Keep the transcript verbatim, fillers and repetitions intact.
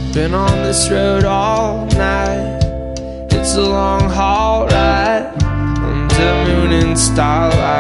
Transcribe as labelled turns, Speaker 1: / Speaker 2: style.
Speaker 1: Been on this road all night. It's a long haul ride under moon and starlight.